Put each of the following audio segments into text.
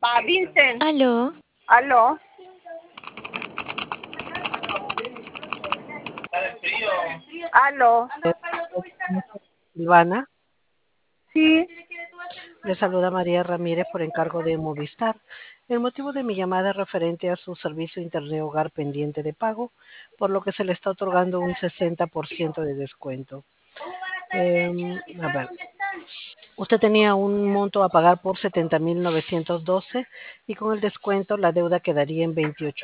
Vincent. Aló. Aló. Aló. Silvana, Sí. le saluda María Ramírez por encargo de Movistar. El motivo de mi llamada es referente a su servicio Internet Hogar pendiente de pago, por lo que se le está otorgando un 60% de descuento. A ver, usted tenía un monto a pagar por 70.912 y con el descuento la deuda quedaría en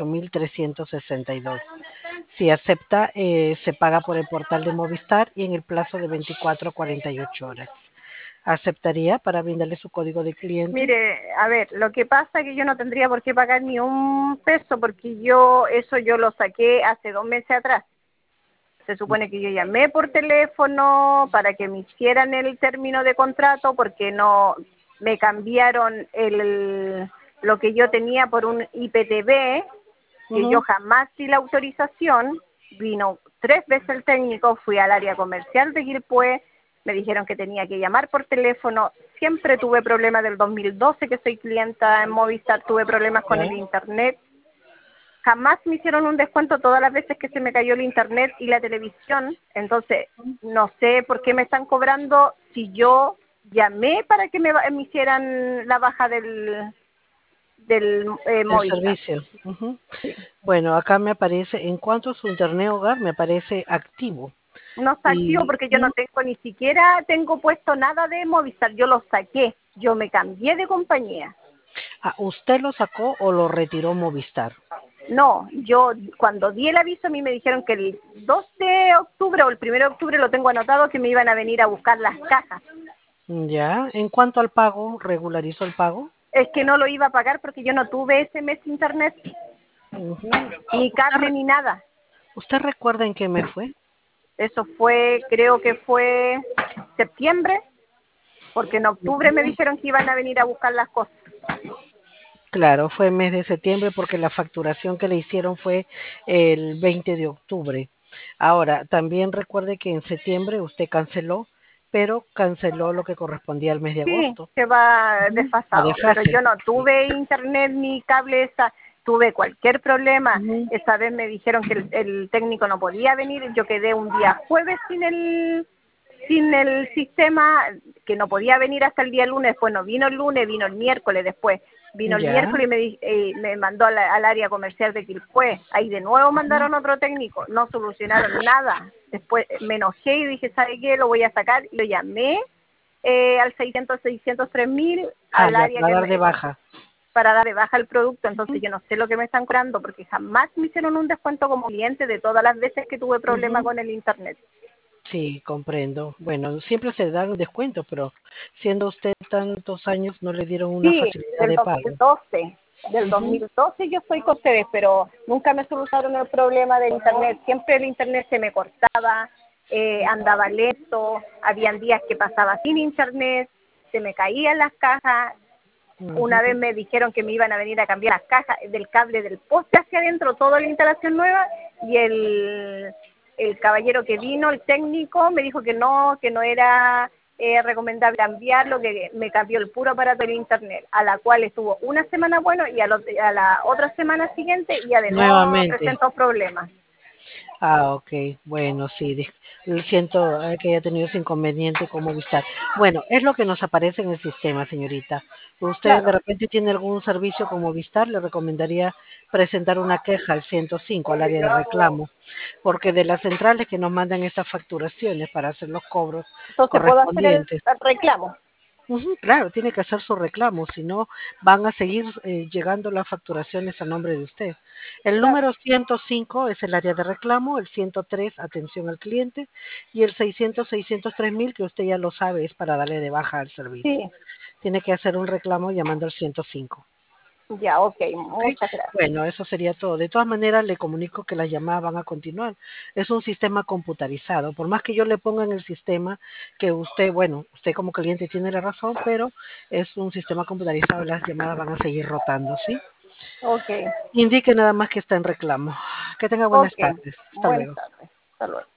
28.362. Si acepta, se paga por el portal de Movistar y en el plazo de 24 a 48 horas. ¿Aceptaría para brindarle su código de cliente? Mire, a ver, lo que pasa es que yo no tendría por qué pagar ni un peso porque eso yo lo saqué hace 2 meses atrás. Se supone que yo llamé por teléfono para que me hicieran el término de contrato porque no me cambiaron lo que yo tenía por un IPTV, que yo jamás di la autorización. Vino 3 veces el técnico, fui al área comercial de Quilpué, me dijeron que tenía que llamar por teléfono. Siempre tuve problemas del 2012 que soy clienta en Movistar, tuve problemas con el internet. Jamás me hicieron un descuento todas las veces que se me cayó el internet y la televisión. Entonces, no sé por qué me están cobrando si yo llamé para que me hicieran la baja del El Movistar. servicio. Bueno, acá me aparece, en cuanto a su internet hogar, me aparece activo. No está activo porque yo no tengo, ni siquiera tengo puesto nada de Movistar, yo lo saqué, yo me cambié de compañía. ¿Usted lo sacó o lo retiró Movistar? No, yo cuando di el aviso a mí me dijeron que el 2 de octubre o el 1 de octubre lo tengo anotado que me iban a venir a buscar las cajas. Ya, en cuanto al pago, ¿regularizó el pago? Es que no lo iba a pagar porque yo no tuve ese mes internet, ni cable ni nada. ¿Usted recuerda en qué mes fue? Eso fue, creo que fue septiembre, porque en octubre me dijeron que iban a venir a buscar las cosas. Claro, fue mes de septiembre porque la facturación que le hicieron fue el 20 de octubre. Ahora, también recuerde que en septiembre usted canceló, pero canceló lo que correspondía al mes de Sí, agosto. que va A desfasado, pero desfase. yo no tuve internet ni cable, tuve cualquier problema. Esa vez me dijeron que el técnico no podía venir, yo quedé un día jueves sin el sistema, que no podía venir hasta el día lunes. Después no vino el lunes, vino el miércoles, después vino el Ya. miércoles y me mandó al área comercial de Quilpué. Ahí de nuevo mandaron otro técnico, no solucionaron nada. Después me enojé y dije, ¿sabe qué? Lo voy a sacar. Y lo llamé al 600-603.000, al Ya, área para dar de baja. para dar de baja el producto. Entonces yo no sé lo que me están cobrando porque jamás me hicieron un descuento como cliente de todas las veces que tuve problemas con el internet. Sí, comprendo. Bueno, siempre se dan descuentos, pero siendo usted tantos años, no le dieron una Sí, facilidad del de pago. 2012. Del 2012 yo estoy con ustedes, pero nunca me solucionaron el problema del internet. Siempre el internet se me cortaba, andaba lento, habían días que pasaba sin internet, se me caían las cajas. Una vez me dijeron que me iban a venir a cambiar las cajas del cable del poste hacia adentro, toda la instalación nueva, y el caballero que vino, el técnico, me dijo que no era recomendable cambiarlo, que me cambió el puro aparato del internet, a la cual estuvo una semana bueno y a la otra semana siguiente ya de nuevo me Nuevamente. presentó problemas. Ok, bueno, sí, siento que haya tenido ese inconveniente con Movistar. Bueno, es lo que nos aparece en el sistema, señorita. ¿Usted de Claro. repente tiene algún servicio con Movistar? Le recomendaría presentar una queja al 105, al área de reclamo, porque de las centrales que nos mandan estas facturaciones para hacer los cobros Entonces puedo hacer el correspondientes. reclamo. Claro, tiene que hacer su reclamo, si no van a seguir llegando las facturaciones a nombre de usted. El Claro. número 105 es el área de reclamo, el 103 atención al cliente y el 600-603.000 que usted ya lo sabe es para darle de baja al servicio. Sí, Tiene que hacer un reclamo llamando al 105. ya, ok, ¿Ok? muchas gracias. Bueno, eso sería todo. De todas maneras, le comunico que las llamadas van a continuar. Es un sistema computarizado. Por más que yo le ponga en el sistema que usted, bueno, usted como cliente tiene la razón, pero es un sistema computarizado. Las llamadas van a seguir rotando, ¿sí? Ok, Indique nada más que está en reclamo. Que tenga buenas ok, tardes. Hasta buenas luego. tardes. Hasta luego.